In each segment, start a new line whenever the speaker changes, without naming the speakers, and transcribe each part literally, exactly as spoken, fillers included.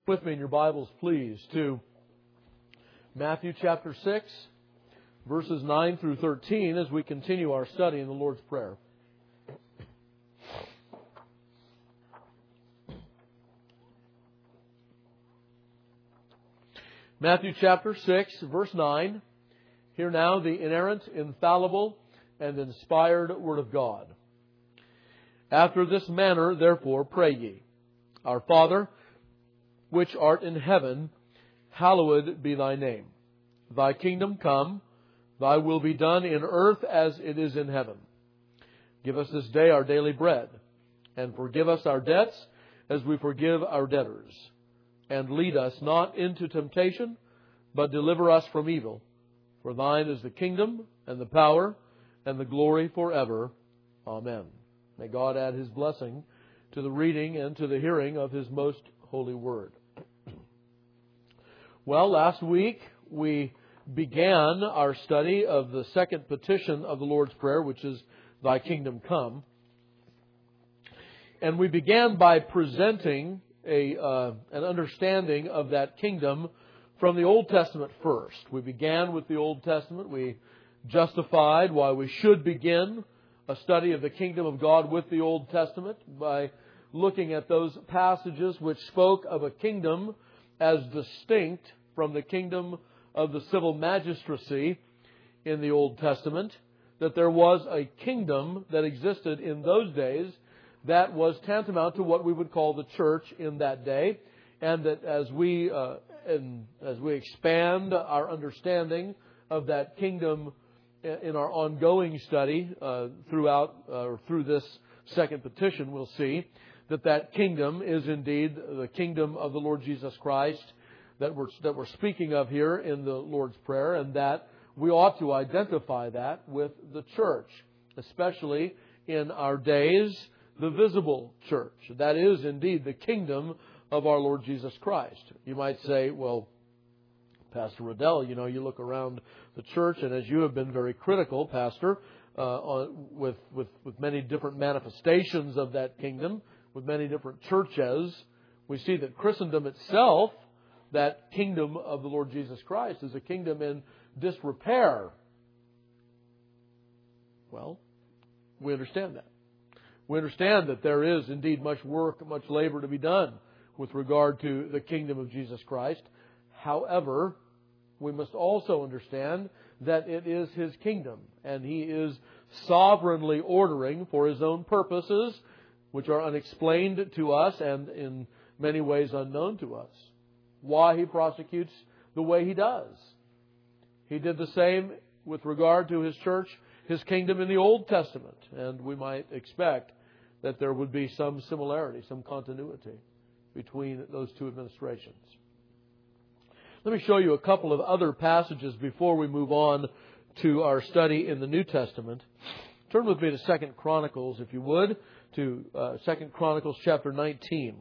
With me in your Bibles, please, to Matthew chapter six, verses nine through thirteen, as we continue our study in the Lord's Prayer. Matthew chapter six, verse nine. Hear now the inerrant, infallible, and inspired Word of God. After this manner, therefore, pray ye, Our Father, which art in heaven, hallowed be thy name. Thy kingdom come, thy will be done in earth as it is in heaven. Give us this day our daily bread, and forgive us our debts as we forgive our debtors. And lead us not into temptation, but deliver us from evil. For thine is the kingdom, and the power, and the glory forever. Amen. May God add His blessing to the reading and to the hearing of His most holy word. Well, last week we began our study of the second petition of the Lord's Prayer, which is, Thy kingdom come. And we began by presenting a uh, an understanding of that kingdom from the Old Testament first. We began with the Old Testament. We justified why we should begin a study of the kingdom of God with the Old Testament by looking at those passages which spoke of a kingdom as distinct from the kingdom of the civil magistracy in the Old Testament, that there was a kingdom that existed in those days that was tantamount to what we would call the church in that day, and that as we uh, and as we expand our understanding of that kingdom in our ongoing study uh, throughout uh, or through this second petition, we'll see that that kingdom is indeed the kingdom of the Lord Jesus Christ that we're that we're speaking of here in the Lord's Prayer, and that we ought to identify that with the church, especially in our days, the visible church. That is indeed the kingdom of our Lord Jesus Christ. You might say, well, Pastor Riddell, you know, you look around the church, and as you have been very critical, Pastor, uh, on, with, with, with many different manifestations of that kingdom, with many different churches, we see that Christendom itself, that kingdom of the Lord Jesus Christ, is a kingdom in disrepair. Well, we understand that. We understand that there is indeed much work, much labor to be done with regard to the kingdom of Jesus Christ. However, we must also understand that it is His kingdom, and He is sovereignly ordering for His own purposes, which are unexplained to us and in many ways unknown to us, why He prosecutes the way He does. He did the same with regard to His church, His kingdom in the Old Testament, and we might expect that there would be some similarity, some continuity between those two administrations. Let me show you a couple of other passages before we move on to our study in the New Testament. Turn with me to Second Chronicles, if you would, to uh, Second Chronicles chapter nineteen.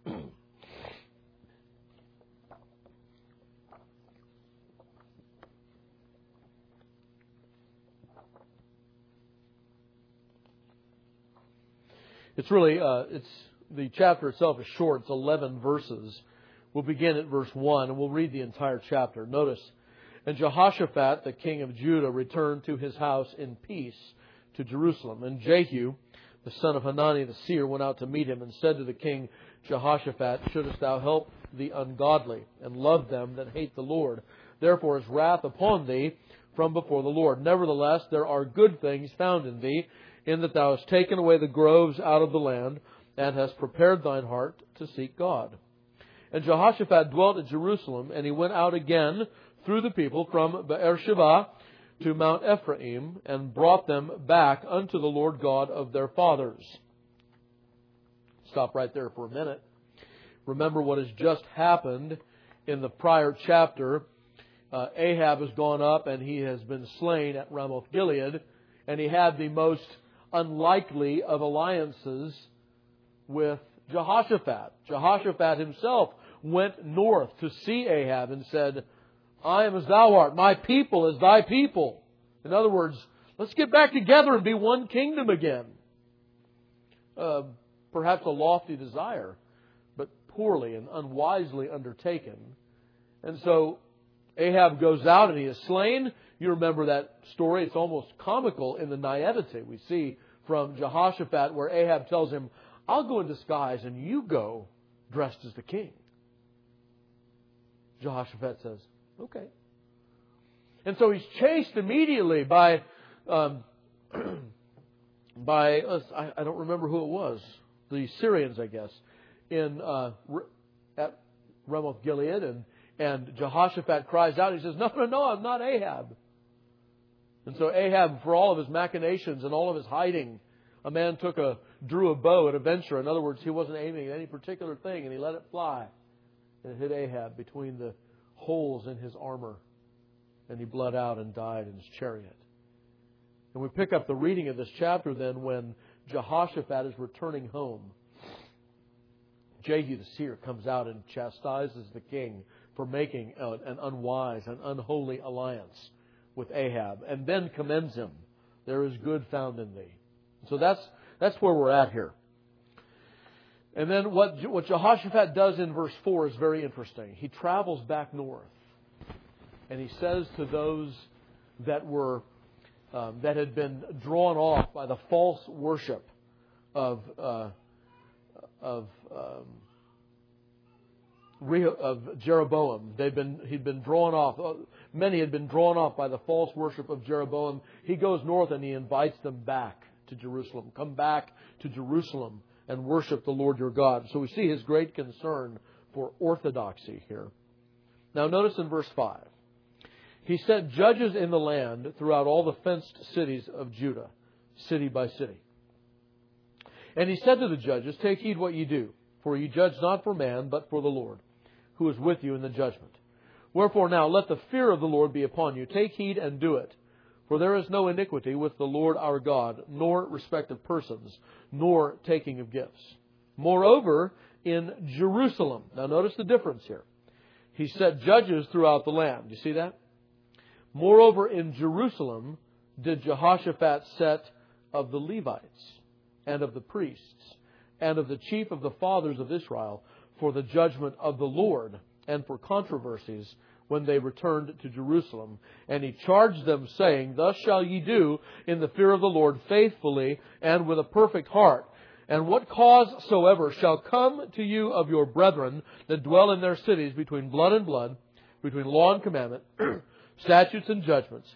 It's really, uh, it's the chapter itself is short. It's eleven verses. We'll begin at verse one, and we'll read the entire chapter. Notice, And Jehoshaphat, the king of Judah, returned to his house in peace to Jerusalem. And Jehu, the son of Hanani the seer, went out to meet him and said to the king Jehoshaphat, Shouldest thou help the ungodly and love them that hate the Lord? Therefore is wrath upon thee from before the Lord. Nevertheless, there are good things found in thee, in that thou hast taken away the groves out of the land, and hast prepared thine heart to seek God. And Jehoshaphat dwelt at Jerusalem, and he went out again through the people from Beersheba to Mount Ephraim, and brought them back unto the Lord God of their fathers. Stop right there for a minute. Remember what has just happened in the prior chapter. Uh, Ahab has gone up and he has been slain at Ramoth Gilead, and he had the most unlikely of alliances with Jehoshaphat. Jehoshaphat himself went north to see Ahab and said, I am as thou art, my people as thy people. In other words, let's get back together and be one kingdom again. Uh, perhaps a lofty desire, but poorly and unwisely undertaken. And so Ahab goes out and he is slain. You remember that story. It's almost comical in the naivety we see from Jehoshaphat, where Ahab tells him, I'll go in disguise and you go dressed as the king. Jehoshaphat says, okay. And so he's chased immediately by, um, by uh, I, I don't remember who it was, the Syrians, I guess, in uh, at Ramoth Gilead, and and Jehoshaphat cries out. He says, "No, no, no! I'm not Ahab." And so Ahab, for all of his machinations and all of his hiding, a man took a drew a bow at a venture. In other words, he wasn't aiming at any particular thing, and he let it fly, and it hit Ahab between the holes in his armor, and he bled out and died in his chariot. And we pick up the reading of this chapter then when Jehoshaphat is returning home. Jehu the seer comes out and chastises the king for making an unwise and unholy alliance with Ahab, and then commends him. There is good found in thee. So that's that's where we're at here. And then what, what Jehoshaphat does in verse four is very interesting. He travels back north, and he says to those that were um, that had been drawn off by the false worship of uh, of um, of Jeroboam. They'd been he'd been drawn off. Many had been drawn off by the false worship of Jeroboam. He goes north and he invites them back to Jerusalem. Come back to Jerusalem and worship the Lord your God. So we see his great concern for orthodoxy here. Now notice in verse five. He set judges in the land throughout all the fenced cities of Judah, city by city. And he said to the judges, take heed what ye do, for ye judge not for man, but for the Lord, who is with you in the judgment. Wherefore now let the fear of the Lord be upon you. Take heed and do it. For there is no iniquity with the Lord our God, nor respect of persons, nor taking of gifts. Moreover, in Jerusalem. Now notice the difference here. He set judges throughout the land. You see that? Moreover, in Jerusalem did Jehoshaphat set of the Levites and of the priests and of the chief of the fathers of Israel for the judgment of the Lord and for controversies when they returned to Jerusalem. And he charged them, saying, thus shall ye do in the fear of the Lord faithfully and with a perfect heart. And what cause soever shall come to you of your brethren that dwell in their cities between blood and blood, between law and commandment, statutes and judgments,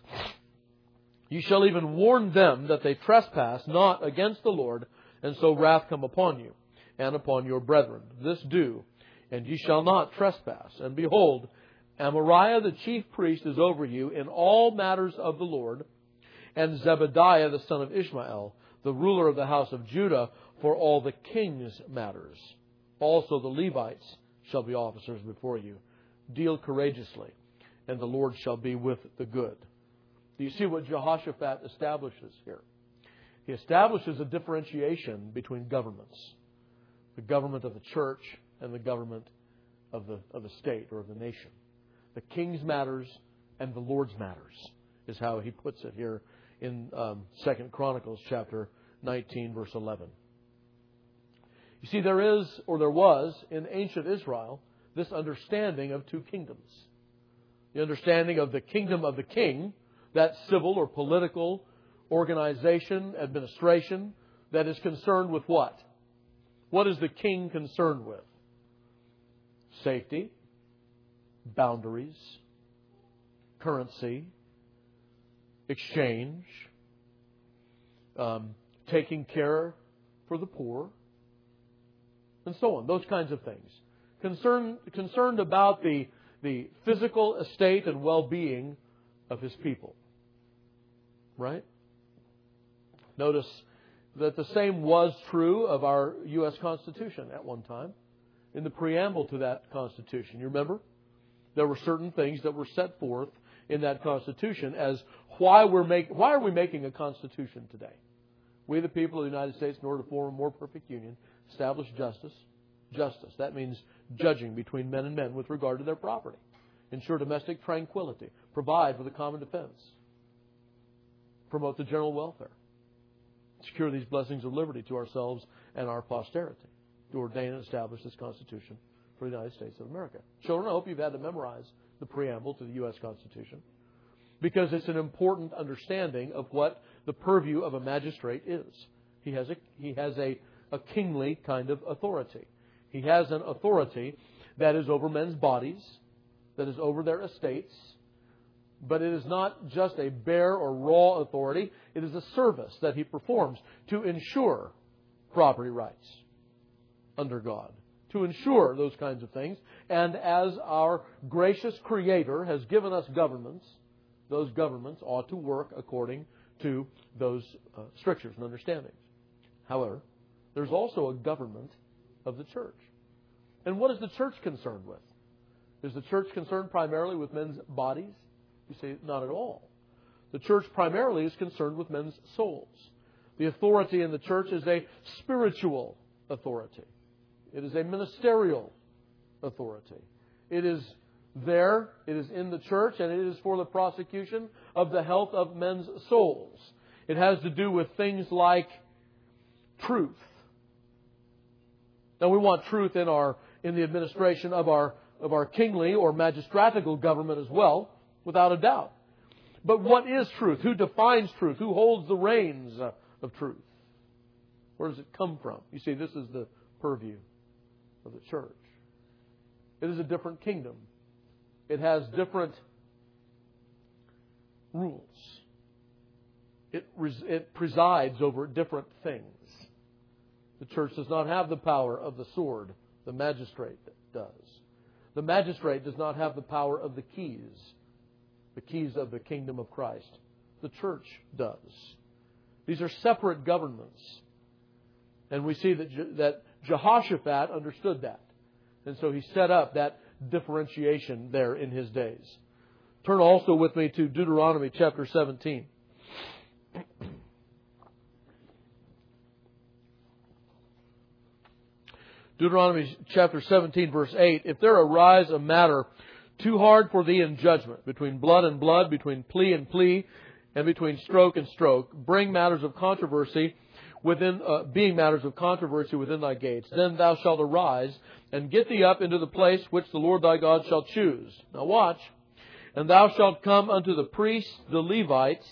you shall even warn them that they trespass not against the Lord, and so wrath come upon you and upon your brethren. This do, and ye shall not trespass. And behold, Amariah the chief priest is over you in all matters of the Lord, and Zebediah the son of Ishmael, the ruler of the house of Judah, for all the king's matters. Also the Levites shall be officers before you. Deal courageously, and the Lord shall be with the good. Do you see what Jehoshaphat establishes here? He establishes a differentiation between governments. The government of the church and the government of the, of the state or of the nation. The king's matters and the Lord's matters is how he puts it here in um, Second Chronicles chapter nineteen, verse eleven. You see, there is, or there was, in ancient Israel, this understanding of two kingdoms. The understanding of the kingdom of the king, that civil or political organization, administration, that is concerned with what? What is the king concerned with? Safety, boundaries, currency, exchange, um, taking care for the poor, and so on. Those kinds of things. Concerned, concerned about the, the physical estate and well-being of his people. Right? Notice that the same was true of our U S Constitution at one time. In the preamble to that Constitution, you remember? There were certain things that were set forth in that Constitution as why we're make, why are we making a Constitution today? We, the people of the United States, in order to form a more perfect union, establish justice. Justice. That means judging between men and men with regard to their property. Ensure domestic tranquility. Provide for the common defense. Promote the general welfare. Secure these blessings of liberty to ourselves and our posterity. To ordain and establish this Constitution for the United States of America. Children, I hope you've had to memorize the preamble to the U S Constitution, because it's an important understanding of what the purview of a magistrate is. He has a, he has a, a kingly kind of authority. He has an authority that is over men's bodies, that is over their estates, but it is not just a bare or raw authority. It is a service that he performs to ensure property rights under God, to ensure those kinds of things. And as our gracious Creator has given us governments, those governments ought to work according to those uh, strictures and understandings. However, there's also a government of the church. And what is the church concerned with? Is the church concerned primarily with men's bodies? You say, not at all. The church primarily is concerned with men's souls. The authority in the church is a spiritual authority. It is a ministerial authority. It is there, it is in the church, and it is for the prosecution of the health of men's souls. It has to do with things like truth. Now, we want truth in our in the administration of our of our kingly or magistratical government as well, without a doubt. But what is truth? Who defines truth? Who holds the reins of truth? Where does it come from? You see, this is the purview of the church. It is a different kingdom. It has different rules. It, res- it presides over different things. The church does not have the power of the sword. The magistrate does. The magistrate does not have the power of the keys. The keys of the kingdom of Christ. The church does. These are separate governments. And we see that, Je- that Jehoshaphat understood that. And so he set up that differentiation there in his days. Turn also with me to Deuteronomy chapter seventeen. Deuteronomy chapter seventeen, verse eight. If there arise a matter too hard for thee in judgment, between blood and blood, between plea and plea, and between stroke and stroke, bring matters of controversy within, uh, being matters of controversy within thy gates, then thou shalt arise and get thee up into the place which the Lord thy God shall choose. Now watch. And thou shalt come unto the priests, the Levites,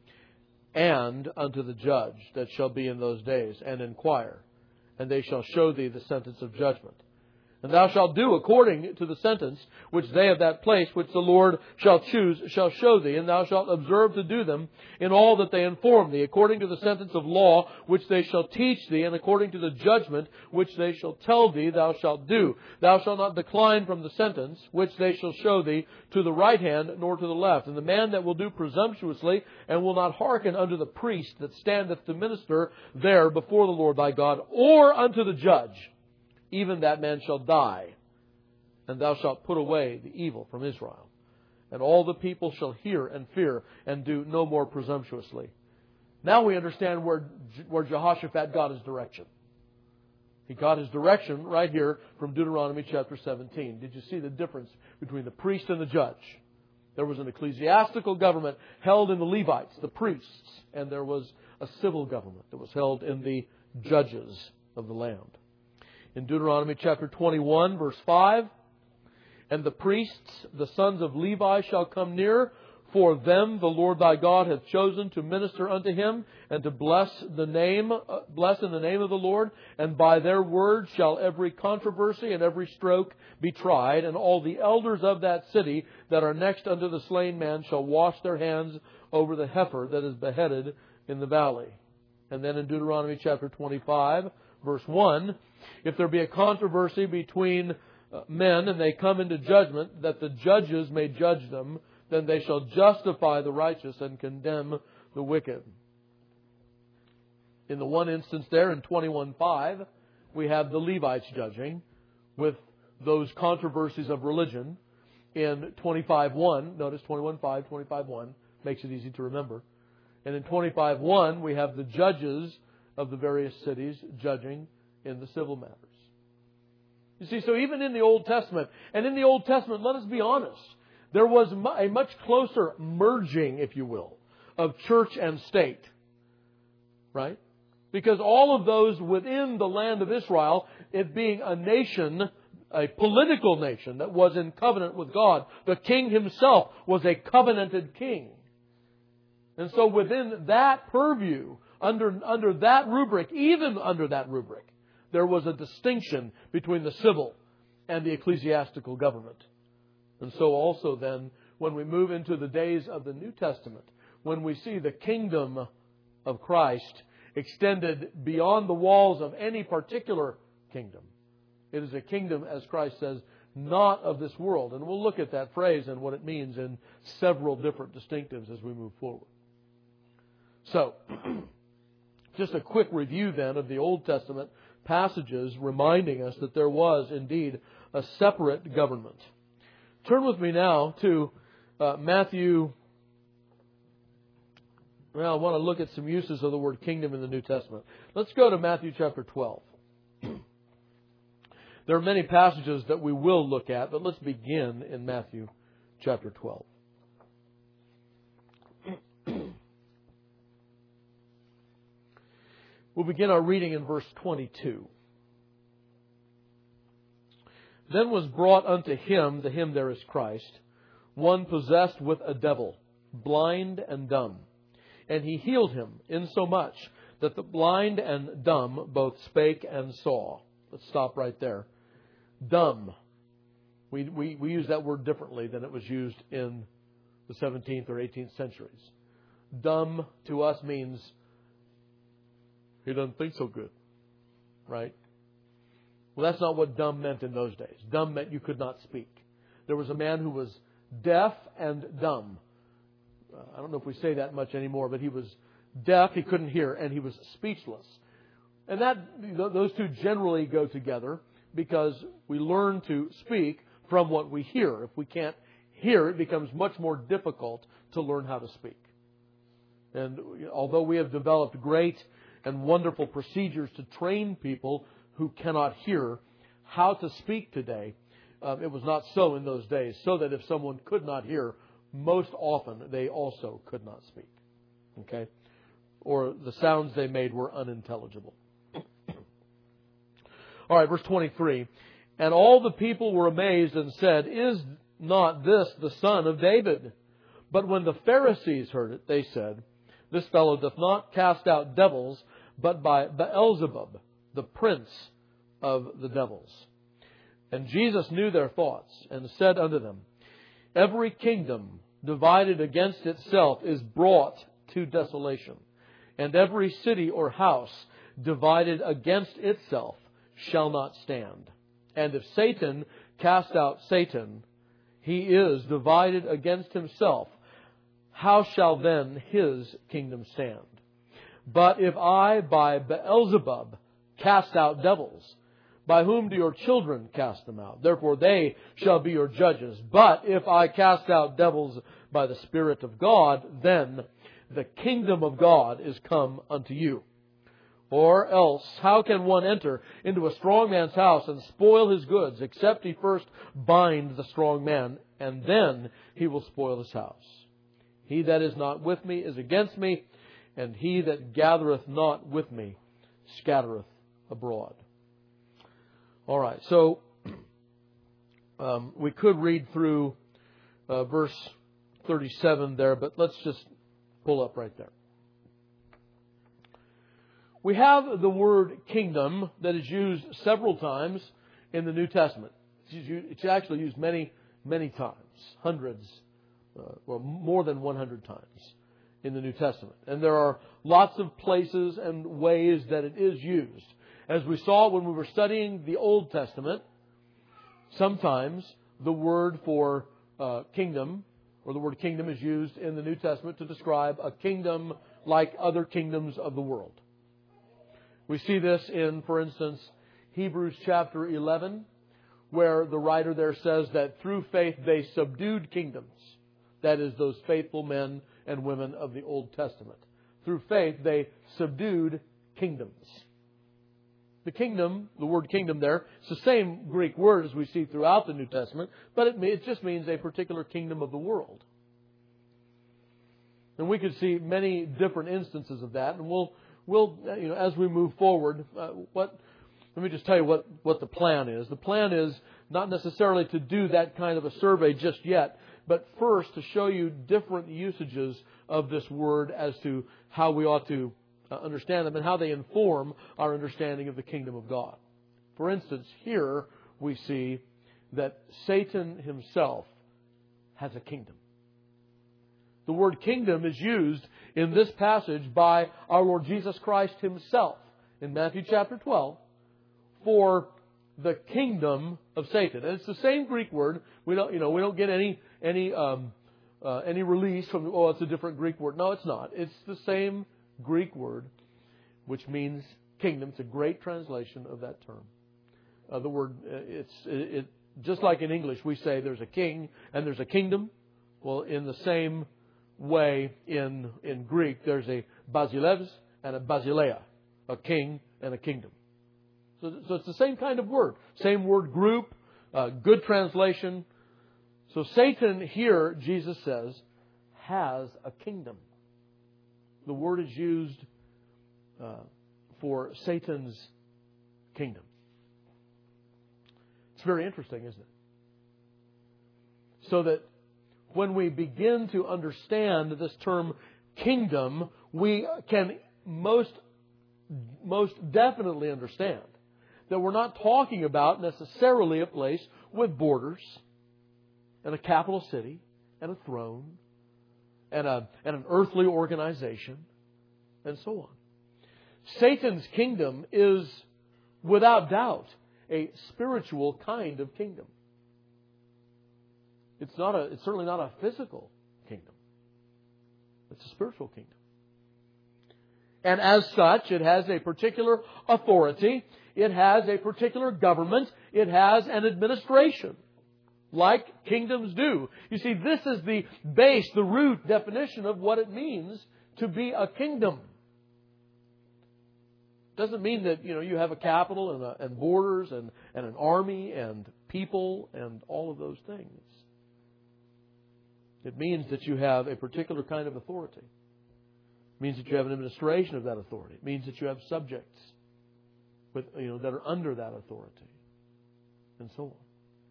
and unto the judge that shall be in those days, and inquire. And they shall show thee the sentence of judgment. And thou shalt do according to the sentence which they of that place which the Lord shall choose shall show thee, and thou shalt observe to do them in all that they inform thee, according to the sentence of law which they shall teach thee, and according to the judgment which they shall tell thee thou shalt do. Thou shalt not decline from the sentence which they shall show thee to the right hand nor to the left. And the man that will do presumptuously and will not hearken unto the priest that standeth to minister there before the Lord thy God, or unto the judge, even that man shall die, and thou shalt put away the evil from Israel. And all the people shall hear and fear, and do no more presumptuously. Now we understand where, where Jehoshaphat got his direction. He got his direction right here from Deuteronomy chapter seventeen. Did you see the difference between the priest and the judge? There was an ecclesiastical government held in the Levites, the priests, and there was a civil government that was held in the judges of the land. In Deuteronomy chapter twenty-one, verse five, and the priests, the sons of Levi, shall come near, for them the Lord thy God hath chosen to minister unto him, and to bless the name, uh, bless in the name of the Lord. And by their word shall every controversy and every stroke be tried, and all the elders of that city that are next unto the slain man shall wash their hands over the heifer that is beheaded in the valley. And then in Deuteronomy chapter twenty-five, verse one, if there be a controversy between uh, men, and they come into judgment, that the judges may judge them, then they shall justify the righteous and condemn the wicked. In the one instance there, in twenty-one five, we have the Levites judging with those controversies of religion. In twenty-five one, notice twenty-one five, twenty-five one, makes it easy to remember. And in twenty-five one, we have the judges of the various cities judging in the civil matters. You see, so even in the Old Testament, and in the Old Testament, let us be honest, there was a much closer merging, if you will, of church and state. Right? Because all of those within the land of Israel, it being a nation a political nation that was in covenant with God. The king himself was a covenanted king. And so within that purview, under, under that rubric, even under that rubric, there was a distinction between the civil and the ecclesiastical government. And so also then, when we move into the days of the New Testament, when we see the kingdom of Christ extended beyond the walls of any particular kingdom, it is a kingdom, as Christ says, not of this world. And we'll look at that phrase and what it means in several different distinctives as we move forward. So, just a quick review then of the Old Testament passages reminding us that there was indeed a separate government. Turn with me now to uh, Matthew. Well, I want to look at some uses of the word kingdom in the New Testament. Let's go to Matthew chapter twelve. There are many passages that we will look at, but let's begin in Matthew chapter twelve. We'll begin our reading in verse twenty-two. Then was brought unto him, the him there is Christ, one possessed with a devil, blind and dumb. And he healed him, insomuch that the blind and dumb both spake and saw. Let's stop right there. Dumb. We, we, we use that word differently than it was used in the seventeenth or eighteenth centuries. Dumb to us means he doesn't think so good. Right? Well, that's not what dumb meant in those days. Dumb meant you could not speak. There was a man who was deaf and dumb. Uh, I don't know if we say that much anymore, but he was deaf, he couldn't hear, and he was speechless. And that those two generally go together because we learn to speak from what we hear. If we can't hear, it becomes much more difficult to learn how to speak. And although we have developed great and wonderful procedures to train people who cannot hear how to speak today, um, it was not so in those days, so that if someone could not hear, most often they also could not speak. Okay? Or the sounds they made were unintelligible. All right, verse twenty-three. And all the people were amazed and said, Is not this the son of David? But when the Pharisees heard it, they said, This fellow doth not cast out devils, but by Beelzebub, the prince of the devils. And Jesus knew their thoughts, and said unto them, Every kingdom divided against itself is brought to desolation, and every city or house divided against itself shall not stand. And if Satan cast out Satan, he is divided against himself. How shall then his kingdom stand? But if I by Beelzebub cast out devils, by whom do your children cast them out? Therefore they shall be your judges. But if I cast out devils by the Spirit of God, then the kingdom of God is come unto you. Or else, how can one enter into a strong man's house and spoil his goods, except he first bind the strong man, and then he will spoil his house? He that is not with me is against me, and he that gathereth not with me scattereth abroad. All right, so um, we could read through uh, verse thirty-seven there, but let's just pull up right there. We have the word kingdom that is used several times in the New Testament. It's actually used many, many times, hundreds, uh, or more than one hundred times in the New Testament. And there are lots of places and ways that it is used. As we saw when we were studying the Old Testament, sometimes the word for uh, kingdom, or the word kingdom, is used in the New Testament to describe a kingdom like other kingdoms of the world. We see this in, for instance, Hebrews chapter eleven, where the writer there says that through faith they subdued kingdoms. That is, those faithful men and women of the Old Testament. Through faith they subdued kingdoms. The kingdom, the word kingdom there, it's the same Greek word as we see throughout the New Testament, but it, it just means a particular kingdom of the world. And we could see many different instances of that, and we'll We'll, you know, as we move forward, uh, what let me just tell you what, what the plan is. The plan is not necessarily to do that kind of a survey just yet, but first to show you different usages of this word as to how we ought to understand them and how they inform our understanding of the kingdom of God. For instance, here we see that Satan himself has a kingdom. The word kingdom is used in this passage by our Lord Jesus Christ Himself in Matthew chapter twelve for the kingdom of Satan. And it's the same Greek word. We don't, you know, we don't get any any um, uh, any release from, oh, it's a different Greek word. No, it's not. It's the same Greek word, which means kingdom. It's a great translation of that term. Uh, the word, uh, it's it, it just like in English, we say there's a king and there's a kingdom. Well, in the same way in in Greek, there's a basileus and a basileia, a king and a kingdom. So, so it's the same kind of word, same word group, uh, good translation. So Satan here, Jesus says, has a kingdom. The word is used uh, for Satan's kingdom. It's very interesting, isn't it? So that when we begin to understand this term kingdom, we can most, most definitely understand that we're not talking about necessarily a place with borders and a capital city and a throne and, a, and an earthly organization and so on. Satan's kingdom is, without doubt, a spiritual kind of kingdom. It's not a, it's certainly not a physical kingdom. It's a spiritual kingdom. And as such, it has a particular authority. It has a particular government. It has an administration, like kingdoms do. You see, this is the base, the root definition of what it means to be a kingdom. It doesn't mean that, you know, you have a capital and, a, and borders and, and an army and people and all of those things. It means that you have a particular kind of authority. It means that you have an administration of that authority. It means that you have subjects with, you know, that are under that authority, and so on.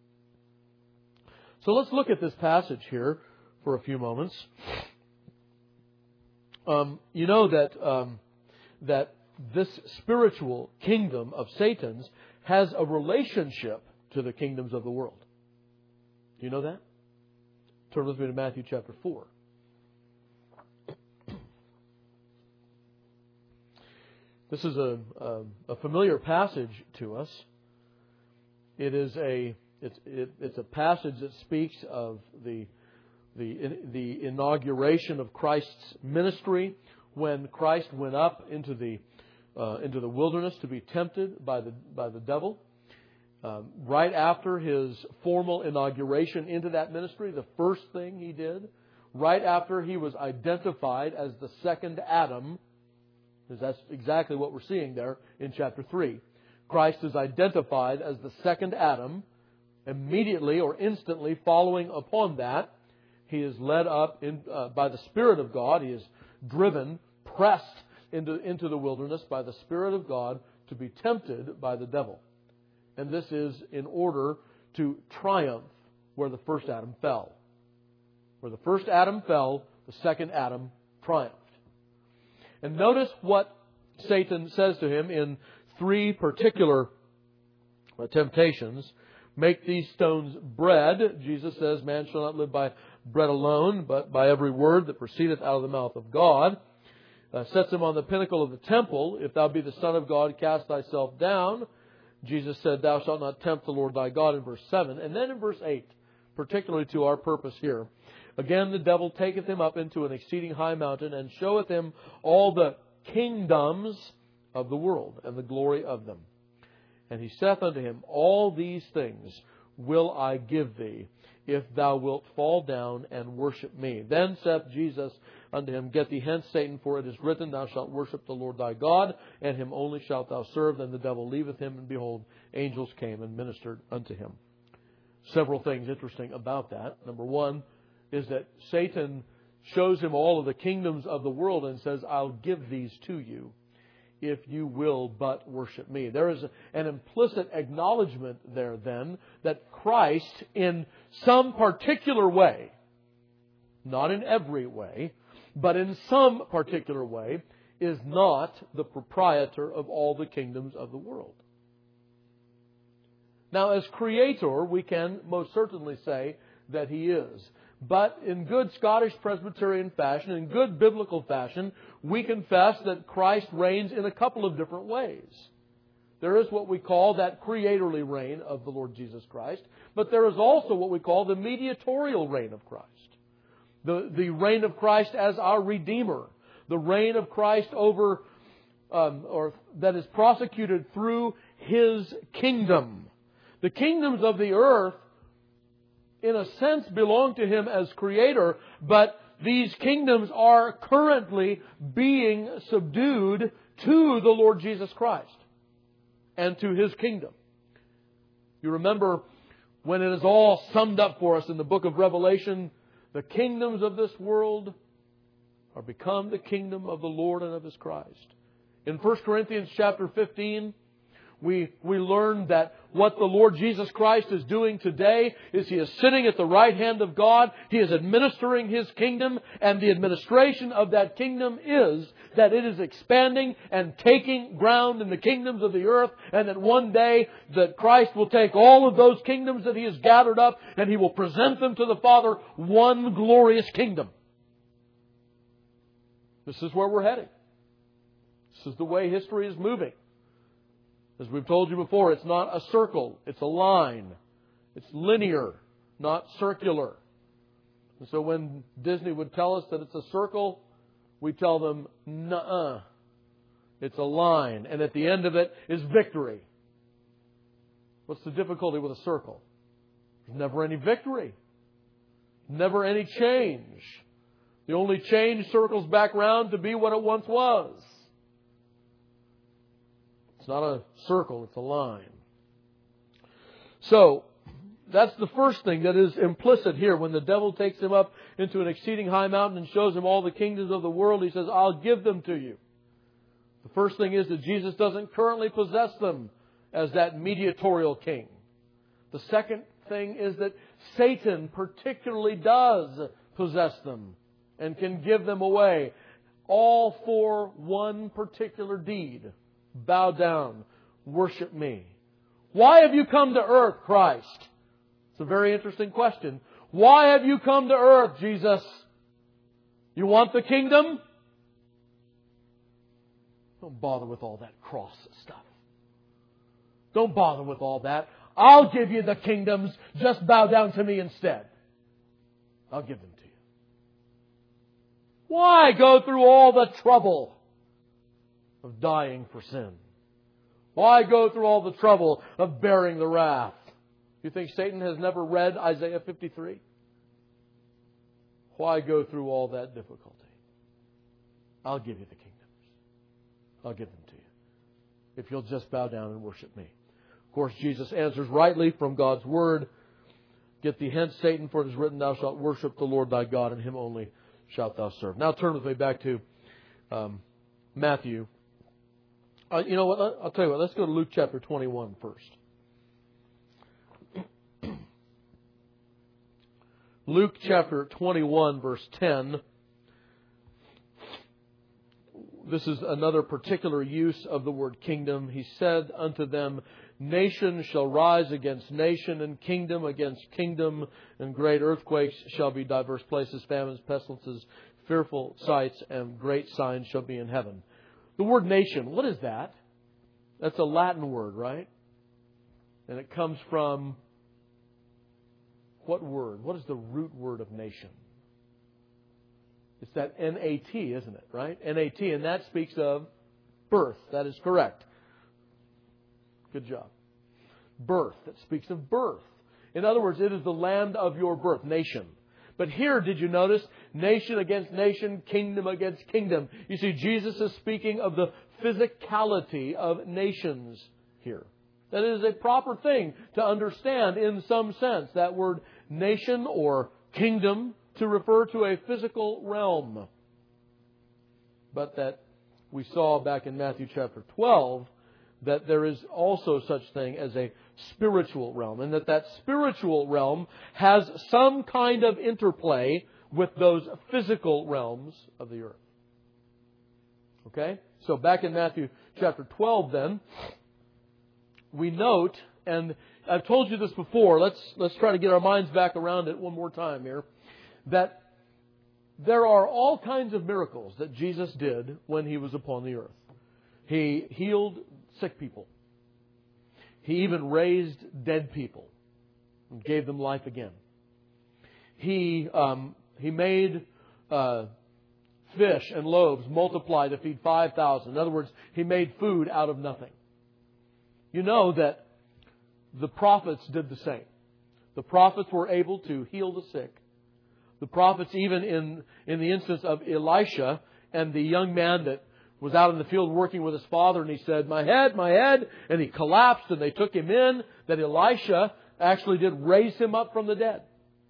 So let's look at this passage here for a few moments. Um, you know that um, that this spiritual kingdom of Satan's has a relationship to the kingdoms of the world. Do you know that? Turn with me to Matthew chapter four. This is a, a, a familiar passage to us. It is a it's it, it's a passage that speaks of the the the inauguration of Christ's ministry when Christ went up into the uh, into the wilderness to be tempted by the by the devil. Um, right after his formal inauguration into that ministry, the first thing he did, right after he was identified as the second Adam, because that's exactly what we're seeing there in chapter three. Christ is identified as the second Adam. Immediately or instantly following upon that, he is led up in, uh, by the Spirit of God. He is driven, pressed into, into the wilderness by the Spirit of God to be tempted by the devil. And this is in order to triumph where the first Adam fell. Where the first Adam fell, the second Adam triumphed. And notice what Satan says to him in three particular temptations. Make these stones bread. Jesus says, man shall not live by bread alone, but by every word that proceedeth out of the mouth of God. Uh, sets him on the pinnacle of the temple. If thou be the Son of God, cast thyself down. Jesus said, thou shalt not tempt the Lord thy God in verse seven. And then in verse eight, particularly to our purpose here. Again, the devil taketh him up into an exceeding high mountain and showeth him all the kingdoms of the world and the glory of them. And he saith unto him, all these things will I give thee, if thou wilt fall down and worship me. Then saith Jesus unto him, get thee hence, Satan, for it is written, thou shalt worship the Lord thy God, and him only shalt thou serve. Then the devil leaveth him, and behold, angels came and ministered unto him. Several things interesting about that. Number one is that Satan shows him all of the kingdoms of the world and says, I'll give these to you if you will but worship me. There is an implicit acknowledgement there then that Christ in some particular way, not in every way, but in some particular way, is not the proprietor of all the kingdoms of the world. Now, as Creator, we can most certainly say that He is. But in good Scottish Presbyterian fashion, in good biblical fashion, we confess that Christ reigns in a couple of different ways. There is what we call that creatorly reign of the Lord Jesus Christ, but there is also what we call the mediatorial reign of Christ. The, the reign of Christ as our Redeemer. The reign of Christ over, um, or that is prosecuted through His kingdom. The kingdoms of the earth, in a sense, belong to Him as Creator, but these kingdoms are currently being subdued to the Lord Jesus Christ and to His kingdom. You remember when it is all summed up for us in the book of Revelation, the kingdoms of this world are become the kingdom of the Lord and of His Christ. In First Corinthians chapter fifteen, we, we learn that what the Lord Jesus Christ is doing today is He is sitting at the right hand of God. He is administering His kingdom, and the administration of that kingdom is that it is expanding and taking ground in the kingdoms of the earth, and that one day that Christ will take all of those kingdoms that He has gathered up and He will present them to the Father, one glorious kingdom. This is where we're heading. This is the way history is moving. As we've told you before, it's not a circle, it's a line. It's linear, not circular. And so when Disney would tell us that it's a circle, we tell them, nuh-uh. It's a line. And at the end of it is victory. What's the difficulty with a circle? There's never any victory. Never any change. The only change circles back round to be what it once was. It's not a circle, it's a line. So, that's the first thing that is implicit here. When the devil takes him up into an exceeding high mountain and shows him all the kingdoms of the world, he says, I'll give them to you. The first thing is that Jesus doesn't currently possess them as that mediatorial king. The second thing is that Satan particularly does possess them and can give them away, all for one particular deed. Bow down, worship me. Why have you come to earth, Christ? It's a very interesting question. Why have you come to earth, Jesus? You want the kingdom? Don't bother with all that cross stuff. Don't bother with all that. I'll give you the kingdoms. Just bow down to me instead. I'll give them to you. Why go through all the trouble of dying for sin? Why go through all the trouble of bearing the wrath? You think Satan has never read Isaiah fifty-three? Why go through all that difficulty? I'll give you the kingdoms. I'll give them to you. If you'll just bow down and worship me. Of course, Jesus answers rightly from God's Word. Get thee hence, Satan, for it is written, thou shalt worship the Lord thy God, and Him only shalt thou serve. Now turn with me back to um, Matthew. Uh, you know what? I'll tell you what. Let's go to Luke chapter twenty-one first. Luke chapter twenty-one, verse ten. This is another particular use of the word kingdom. He said unto them, nation shall rise against nation, and kingdom against kingdom, and great earthquakes shall be diverse places, famines, pestilences, fearful sights, and great signs shall be in heaven. The word nation, what is that? That's a Latin word, right? And it comes from what word? What is the root word of nation? It's that N A T, isn't it? Right? N A T, and that speaks of birth. That is correct. Good job. Birth. That speaks of birth. In other words, it is the land of your birth, nation. But here, did you notice? Nation against nation, kingdom against kingdom. You see, Jesus is speaking of the physicality of nations here. That is a proper thing to understand in some sense. That word nation or kingdom to refer to a physical realm. But that we saw back in Matthew chapter twelve that there is also such thing as a spiritual realm, and that that spiritual realm has some kind of interplay with those physical realms of the earth. Okay? So back in Matthew chapter twelve then, we note, and I've told you this before, let's let's try to get our minds back around it one more time here, that there are all kinds of miracles that Jesus did when He was upon the earth. He healed sick people. He even raised dead people and gave them life again. He um, he made uh, fish and loaves multiply to feed five thousand. In other words, He made food out of nothing. You know that the prophets did the same. The prophets were able to heal the sick. The prophets, even in, in the instance of Elisha and the young man that was out in the field working with his father, and he said, "My head, my head," and he collapsed, and they took him in, that Elisha actually did raise him up from the dead.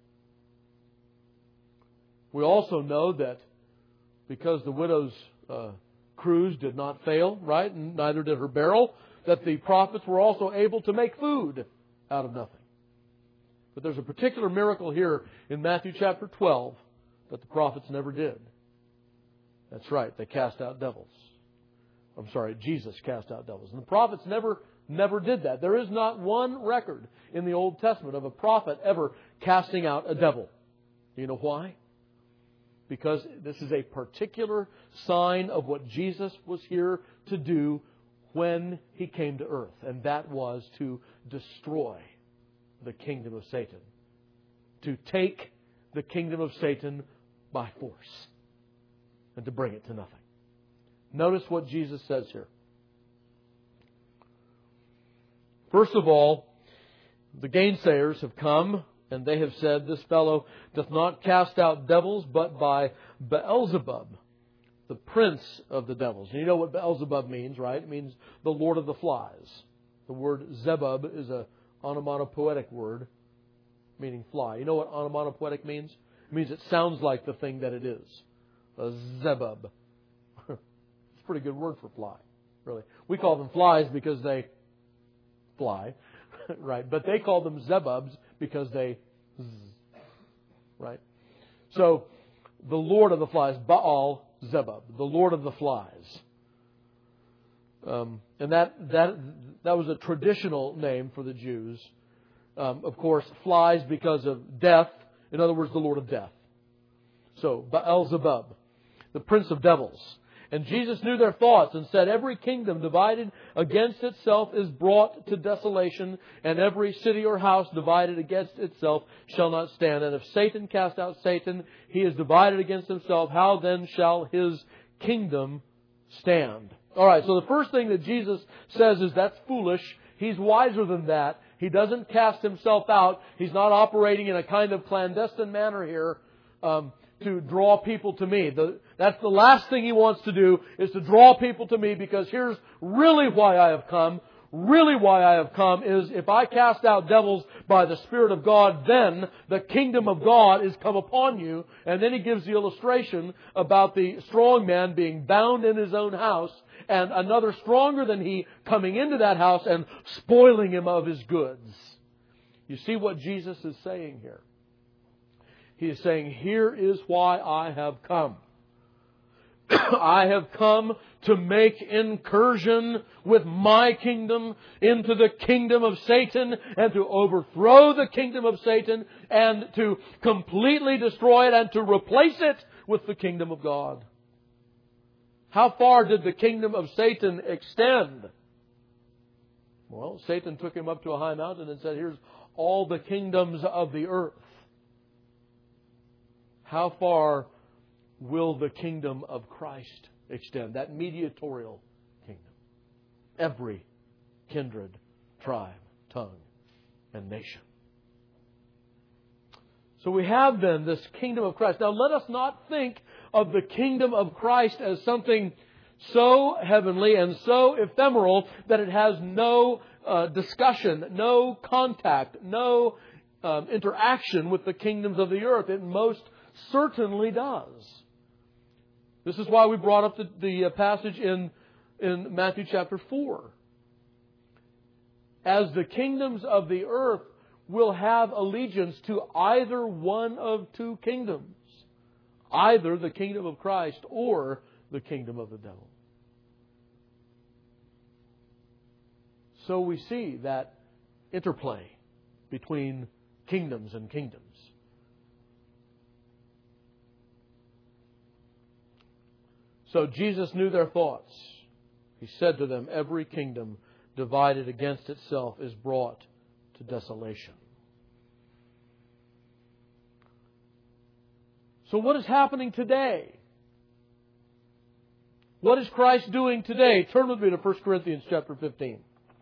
We also know that because the widow's uh, cruse did not fail, right, and neither did her barrel, that the prophets were also able to make food out of nothing. But there's a particular miracle here in Matthew chapter twelve that the prophets never did. That's right, they cast out devils. I'm sorry, Jesus cast out devils. And the prophets never, never did that. There is not one record in the Old Testament of a prophet ever casting out a devil. Do you know why? Because this is a particular sign of what Jesus was here to do when He came to earth. And that was to destroy the kingdom of Satan. To take the kingdom of Satan by force. And to bring it to nothing. Notice what Jesus says here. First of all, the gainsayers have come and they have said, "This fellow doth not cast out devils, but by Beelzebub, the prince of the devils." And you know what Beelzebub means, right? It means the Lord of the Flies. The word Zebub is an onomatopoetic word meaning fly. You know what onomatopoetic means? It means it sounds like the thing that it is. A Zebub. It's a pretty good word for fly, really. We call them flies because they fly, right? But they call them Zebubs because they zzz, right? So, the Lord of the Flies, Baal Zebub, the Lord of the Flies. Um, and that, that, that was a traditional name for the Jews. Um, of course, flies because of death. In other words, the Lord of Death. So, Beelzebub, the prince of devils. And Jesus knew their thoughts and said, "Every kingdom divided against itself is brought to desolation, and every city or house divided against itself shall not stand. And if Satan cast out Satan, he is divided against himself. How then shall his kingdom stand?" All right, so the first thing that Jesus says is that's foolish. He's wiser than that. He doesn't cast Himself out. He's not operating in a kind of clandestine manner here. Um, to draw people to me. The, that's the last thing He wants to do, is to draw people to me, because here's really why I have come. Really why I have come is if I cast out devils by the Spirit of God, then the kingdom of God is come upon you. And then He gives the illustration about the strong man being bound in his own house and another stronger than he coming into that house and spoiling him of his goods. You see what Jesus is saying here? He is saying, here is why I have come. I have come to make incursion with my kingdom into the kingdom of Satan, and to overthrow the kingdom of Satan, and to completely destroy it, and to replace it with the kingdom of God. How far did the kingdom of Satan extend? Well, Satan took him up to a high mountain and said, "Here's all the kingdoms of the earth." How far will the kingdom of Christ extend? That mediatorial kingdom. Every kindred, tribe, tongue, and nation. So we have then this kingdom of Christ. Now let us not think of the kingdom of Christ as something so heavenly and so ephemeral that it has no uh, discussion, no contact, no um, interaction with the kingdoms of the earth. It most certainly does. This is why we brought up the, the passage in, in Matthew chapter four. As the kingdoms of the earth will have allegiance to either one of two kingdoms. Either the kingdom of Christ or the kingdom of the devil. So we see that interplay between kingdoms and kingdoms. So Jesus knew their thoughts. He said to them, every kingdom divided against itself is brought to desolation. So what is happening today? What is Christ doing today? Turn with me to First Corinthians chapter fifteen.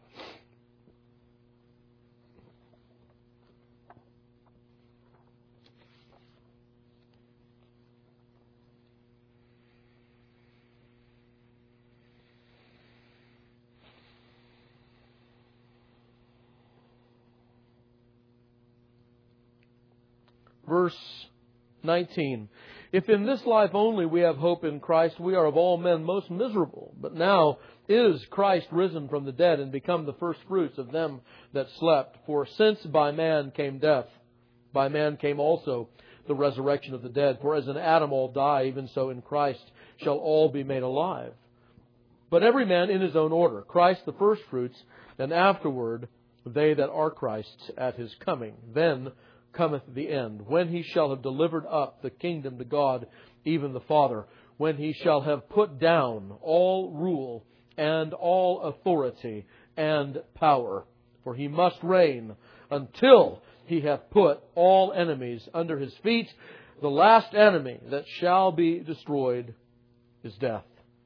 Verse nineteen. If in this life only we have hope in Christ, we are of all men most miserable. But now is Christ risen from the dead and become the first fruits of them that slept. For since by man came death, by man came also the resurrection of the dead. For as in Adam all die, even so in Christ shall all be made alive. But every man in his own order. Christ the first fruits, and afterward they that are Christ's at His coming. Then cometh the end, when He shall have delivered up the kingdom to God, even the Father, when He shall have put down all rule and all authority and power. For He must reign until He hath put all enemies under His feet. The last enemy that shall be destroyed is death.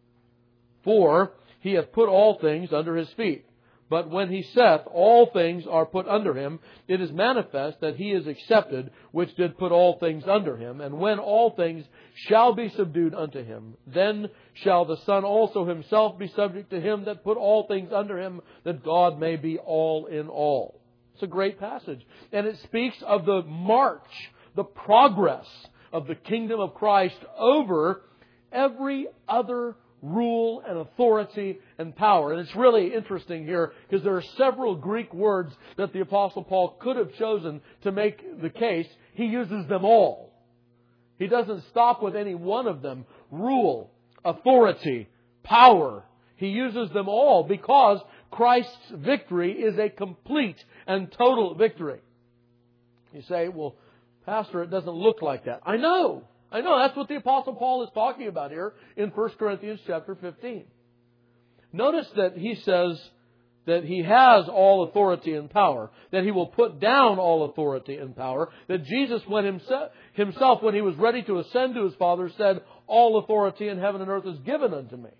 For He hath put all things under His feet. But when He saith, all things are put under Him, it is manifest that He is accepted, which did put all things under Him. And when all things shall be subdued unto Him, then shall the Son also Himself be subject to Him that put all things under Him, that God may be all in all. It's a great passage. And it speaks of the march, the progress of the kingdom of Christ over every other rule and authority and power. And it's really interesting here because there are several Greek words that the Apostle Paul could have chosen to make the case. He uses them all. He doesn't stop with any one of them. Rule, authority, power. He uses them all because Christ's victory is a complete and total victory. You say, well, Pastor, it doesn't look like that. I know. I know, that's what the Apostle Paul is talking about here in First Corinthians chapter fifteen. Notice that he says that He has all authority and power, that He will put down all authority and power, that Jesus when himself, when He was ready to ascend to His Father, said, all authority in heaven and earth is given unto me.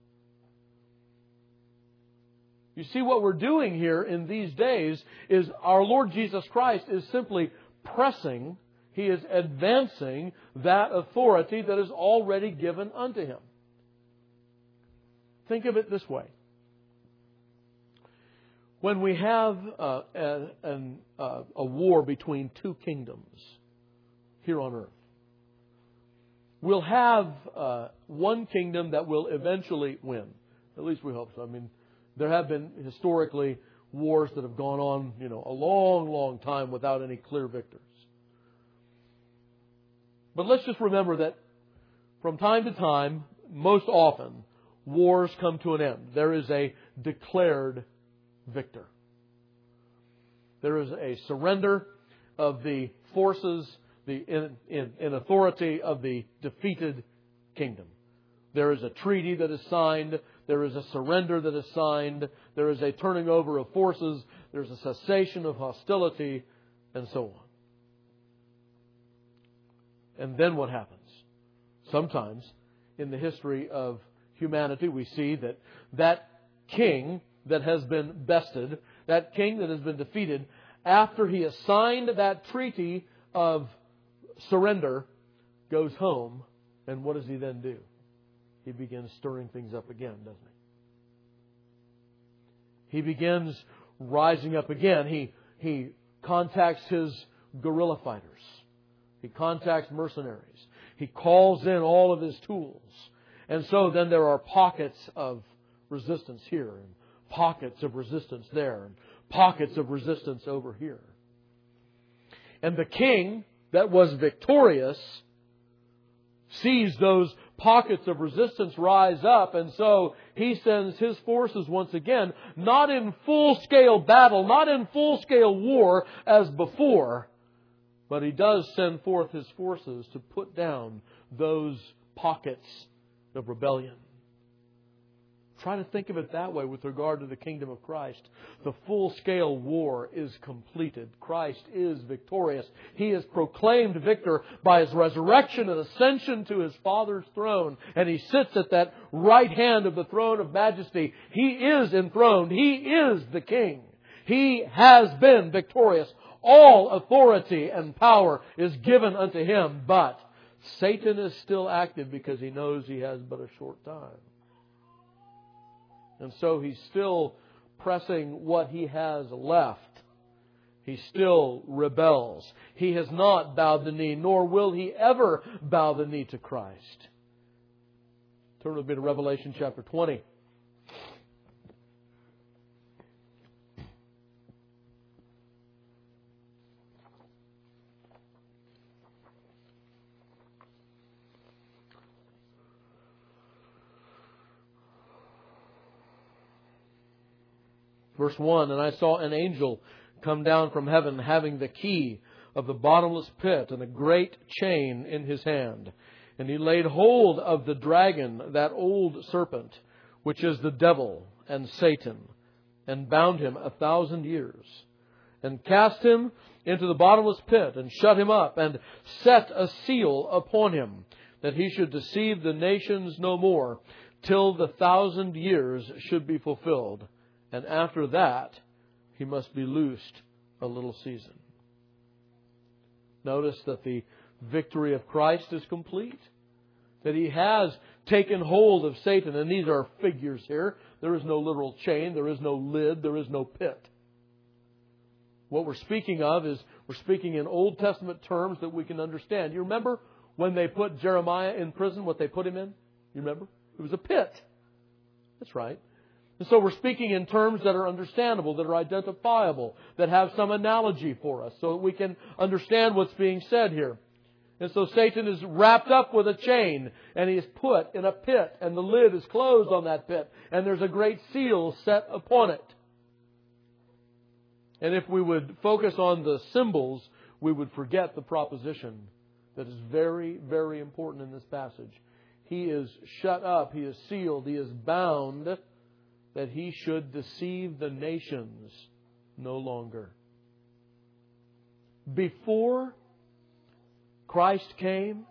You see, what we're doing here in these days is our Lord Jesus Christ is simply pressing, He is advancing that authority that is already given unto Him. Think of it this way. When we have uh, a, an, uh, a war between two kingdoms here on earth, we'll have uh, one kingdom that will eventually win. At least we hope so. I mean, there have been historically wars that have gone on, you know, a long, long time without any clear victors. But let's just remember that from time to time, most often, wars come to an end. There is a declared victor. There is a surrender of the forces, the in, in, in authority of the defeated kingdom. There is a treaty that is signed. There is a surrender that is signed. There is a turning over of forces. There's a cessation of hostility, and so on. And then what happens? Sometimes in the history of humanity, we see that that king that has been bested, that king that has been defeated, after he has signed that treaty of surrender, goes home. And what does he then do? He begins stirring things up again, doesn't he? He begins rising up again. He, he contacts his guerrilla fighters. He contacts mercenaries. He calls in all of his tools. And so then there are pockets of resistance here, and pockets of resistance there, and pockets of resistance over here. And the king that was victorious sees those pockets of resistance rise up, and so he sends his forces once again, not in full-scale battle, not in full-scale war as before, but he does send forth his forces to put down those pockets of rebellion. Try to think of it that way with regard to the kingdom of Christ. The full-scale war is completed. Christ is victorious. He is proclaimed victor by His resurrection and ascension to His Father's throne. And He sits at that right hand of the throne of majesty. He is enthroned. He is the King. He has been victorious. All authority and power is given unto Him. But Satan is still active because he knows he has but a short time. And so he's still pressing what he has left. He still rebels. He has not bowed the knee, nor will he ever bow the knee to Christ. Turn with me to Revelation chapter twenty. Verse one, and I saw an angel come down from heaven, having the key of the bottomless pit and a great chain in his hand. And he laid hold of the dragon, that old serpent, which is the devil and Satan, and bound him a thousand years, and cast him into the bottomless pit, and shut him up, and set a seal upon him, that he should deceive the nations no more, till the thousand years should be fulfilled. And after that, he must be loosed a little season. Notice that the victory of Christ is complete. That He has taken hold of Satan. And these are figures here. There is no literal chain. There is no lid. There is no pit. What we're speaking of is we're speaking in Old Testament terms that we can understand. You remember when they put Jeremiah in prison, what they put him in? You remember? It was a pit. That's right. And so we're speaking in terms that are understandable, that are identifiable, that have some analogy for us so that we can understand what's being said here. And so Satan is wrapped up with a chain and he is put in a pit and the lid is closed on that pit and there's a great seal set upon it. And if we would focus on the symbols, we would forget the proposition that is very, very important in this passage. He is shut up, he is sealed, he is bound, that he should deceive the nations no longer. Before Christ came,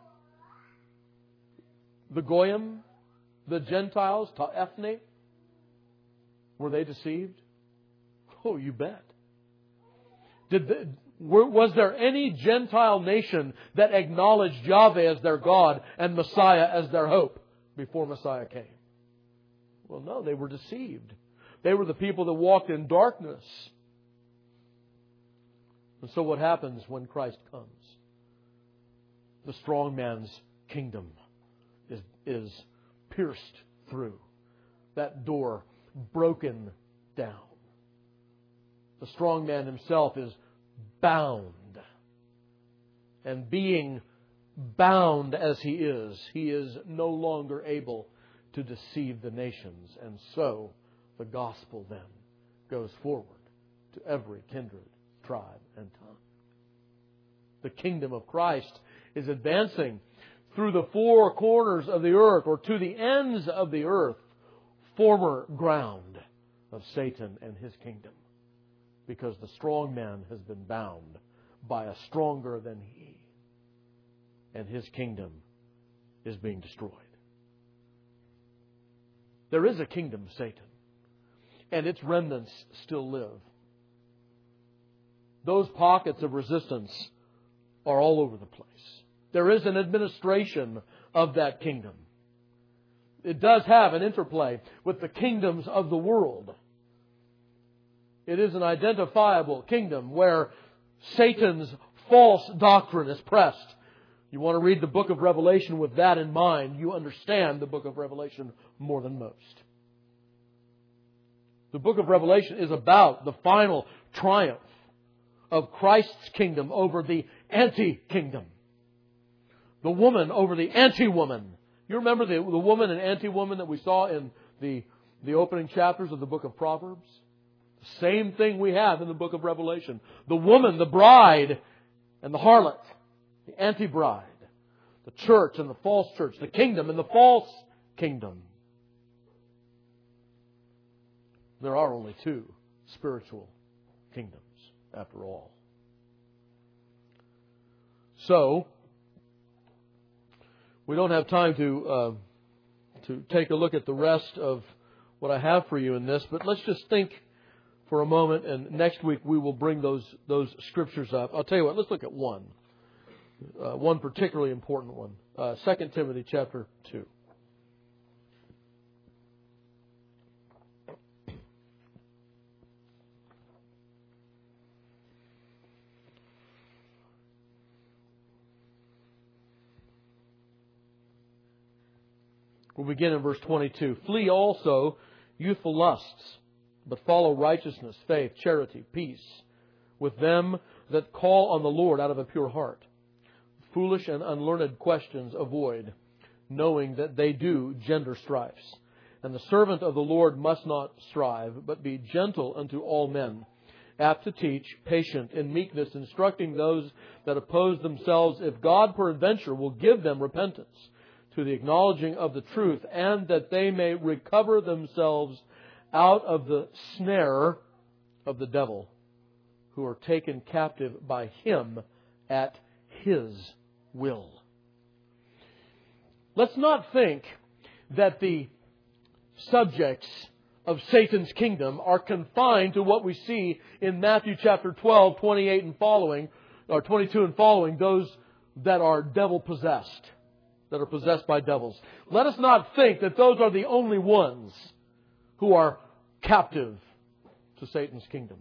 the Goyim, the Gentiles, ta ethne, were they deceived? Oh, you bet. Did the, were, was there any Gentile nation that acknowledged Yahweh as their God and Messiah as their hope before Messiah came? Well, no, they were deceived. They were the people that walked in darkness. And so what happens when Christ comes? The strong man's kingdom is, is pierced through. That door broken down. The strong man himself is bound. And being bound as he is, he is no longer able to deceive the nations. And so the gospel then goes forward to every kindred, tribe, and tongue. The kingdom of Christ is advancing through the four corners of the earth, or to the ends of the earth, former ground of Satan and his kingdom. Because the strong man has been bound by a stronger than he. And his kingdom is being destroyed. There is a kingdom, Satan, and its remnants still live. Those pockets of resistance are all over the place. There is an administration of that kingdom. It does have an interplay with the kingdoms of the world. It is an identifiable kingdom where Satan's false doctrine is pressed You want to read the book of Revelation with that in mind, you understand the book of Revelation more than most. The book of Revelation is about the final triumph of Christ's kingdom over the anti-kingdom. The woman over the anti-woman. You remember the, the woman and anti-woman that we saw in the, the opening chapters of the book of Proverbs? The same thing we have in the book of Revelation. The woman, the bride, and the harlot. The anti-bride. The church and the false church. The kingdom and the false kingdom. There are only two spiritual kingdoms, after all. So, we don't have time to uh, to take a look at the rest of what I have for you in this, but let's just think for a moment, and next week we will bring those those scriptures up. I'll tell you what, let's look at one. Uh, one particularly important one. Uh, Second Timothy chapter two. We'll begin in verse twenty-two. Flee also youthful lusts, but follow righteousness, faith, charity, peace, with them that call on the Lord out of a pure heart. Foolish and unlearned questions avoid, knowing that they do gender strifes. And the servant of the Lord must not strive, but be gentle unto all men, apt to teach, patient in meekness, instructing those that oppose themselves, if God peradventure will give them repentance to the acknowledging of the truth, and that they may recover themselves out of the snare of the devil, who are taken captive by him at his will. Let's not think that the subjects of Satan's kingdom are confined to what we see in Matthew chapter twelve, twenty-eight and following, or twenty-two and following, those that are devil-possessed, that are possessed by devils. Let us not think that those are the only ones who are captive to Satan's kingdom.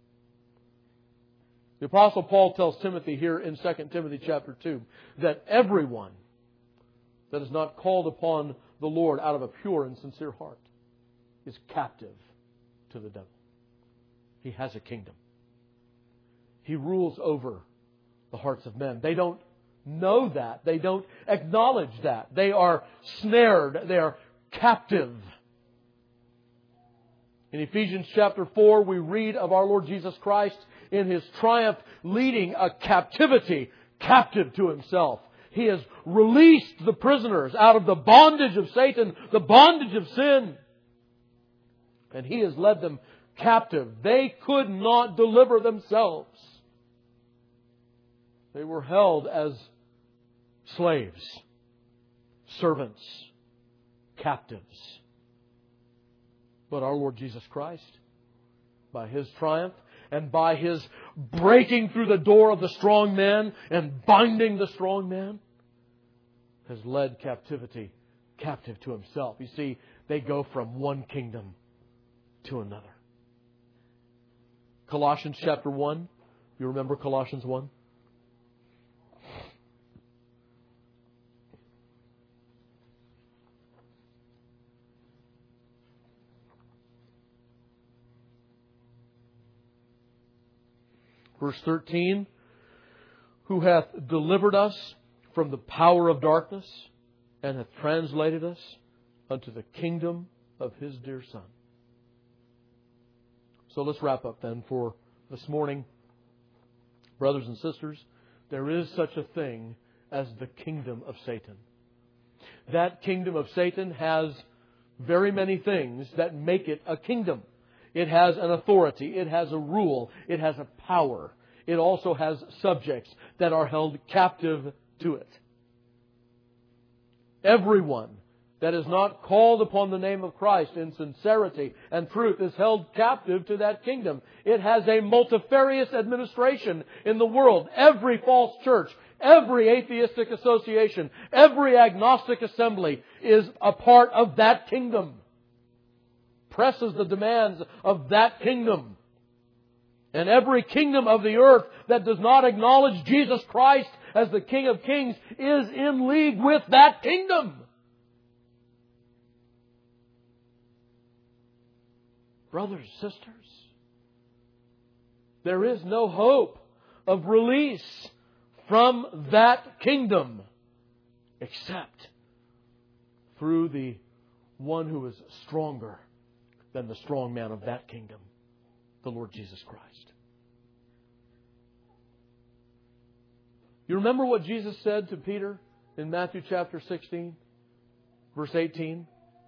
The Apostle Paul tells Timothy here in Second Timothy chapter two that everyone that is not called upon the Lord out of a pure and sincere heart is captive to the devil. He has a kingdom. He rules over the hearts of men. They don't know that. They don't acknowledge that. They are snared. They are captive. In Ephesians chapter four, we read of our Lord Jesus Christ in His triumph leading a captivity captive to Himself. He has released the prisoners out of the bondage of Satan, the bondage of sin. And He has led them captive. They could not deliver themselves. They were held as slaves, servants, captives. But our Lord Jesus Christ, by His triumph and by His breaking through the door of the strong man and binding the strong man, has led captivity captive to Himself. You see, they go from one kingdom to another. Colossians chapter one. You remember Colossians one? Verse thirteen, who hath delivered us from the power of darkness and hath translated us unto the kingdom of His dear Son. So let's wrap up then for this morning. Brothers and sisters, there is such a thing as the kingdom of Satan. That kingdom of Satan has very many things that make it a kingdom. It has an authority. It has a rule. It has a power. It also has subjects that are held captive to it. Everyone that is not called upon the name of Christ in sincerity and truth is held captive to that kingdom. It has a multifarious administration in the world. Every false church, every atheistic association, every agnostic assembly is a part of that kingdom. Presses the demands of that kingdom. And every kingdom of the earth that does not acknowledge Jesus Christ as the King of Kings is in league with that kingdom. Brothers, sisters, there is no hope of release from that kingdom except through the one who is stronger than the strong man of that kingdom, the Lord Jesus Christ. You remember what Jesus said to Peter in Matthew chapter sixteen, verse eighteen?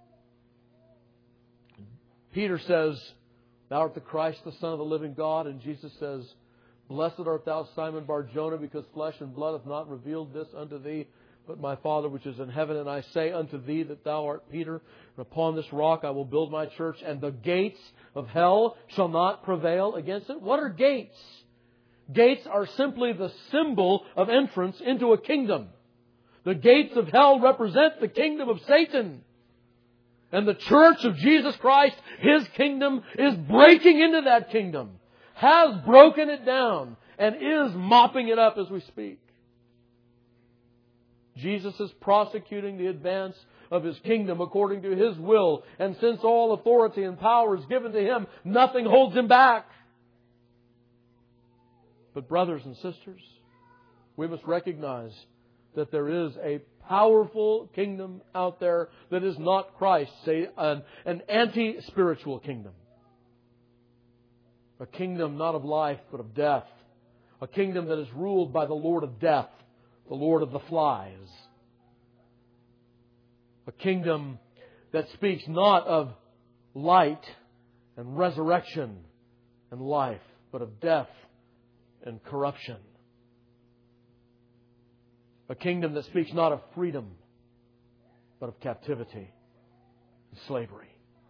Peter says, "Thou art the Christ, the Son of the living God." And Jesus says, "Blessed art thou, Simon Bar-Jonah, because flesh and blood hath not revealed this unto thee, but my Father which is in heaven. And I say unto thee that thou art Peter, and upon this rock I will build my church, and the gates of hell shall not prevail against it." What are gates? Gates are simply the symbol of entrance into a kingdom. The gates of hell represent the kingdom of Satan. And the church of Jesus Christ, His kingdom, is breaking into that kingdom, has broken it down, and is mopping it up as we speak. Jesus is prosecuting the advance of His kingdom according to His will. And since all authority and power is given to Him, nothing holds Him back. But brothers and sisters, we must recognize that there is a powerful kingdom out there that is not Christ's, say, an, an anti-spiritual kingdom. A kingdom not of life, but of death. A kingdom that is ruled by the Lord of death, the Lord of the flies. A kingdom that speaks not of light and resurrection and life, but of death and corruption. A kingdom that speaks not of freedom, but of captivity and slavery.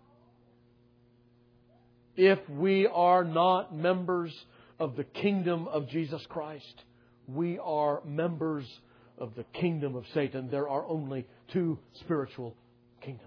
If we are not members of the kingdom of Jesus Christ, we are members of the kingdom of Satan. There are only two spiritual kingdoms.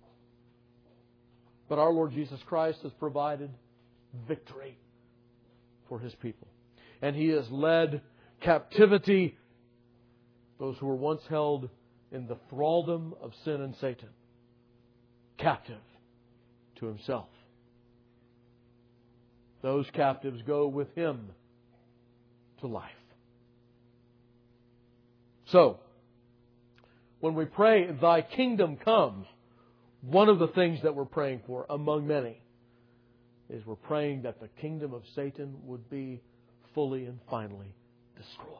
But our Lord Jesus Christ has provided victory for His people. And He has led captivity, those who were once held in the thraldom of sin and Satan, captive to Himself. Those captives go with Him to life. So, when we pray, "Thy kingdom come," one of the things that we're praying for, among many, is we're praying that the kingdom of Satan would be fully and finally destroyed.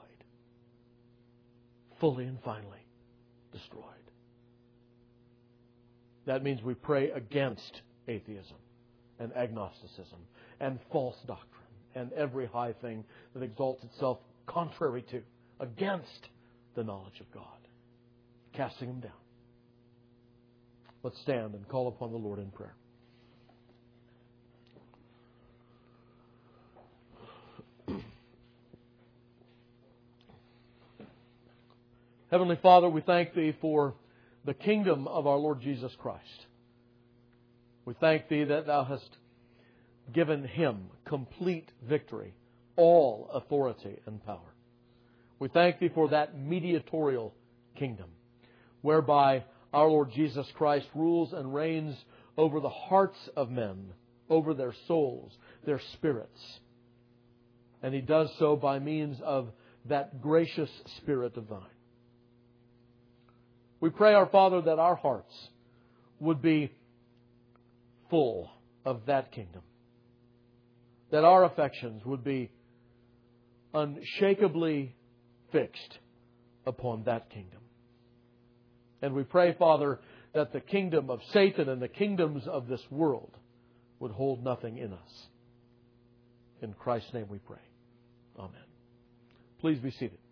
Fully and finally destroyed. That means we pray against atheism and agnosticism and false doctrine and every high thing that exalts itself contrary to, against the knowledge of God. Casting them down. Let's stand and call upon the Lord in prayer. Heavenly Father, we thank Thee for the kingdom of our Lord Jesus Christ. We thank Thee that Thou hast given Him complete victory, all authority and power. We thank Thee for that mediatorial kingdom, whereby our Lord Jesus Christ rules and reigns over the hearts of men, over their souls, their spirits. And He does so by means of that gracious Spirit of Thine. We pray, our Father, that our hearts would be full of that kingdom. That our affections would be unshakably fixed upon that kingdom. And we pray, Father, that the kingdom of Satan and the kingdoms of this world would hold nothing in us. In Christ's name we pray. Amen. Please be seated.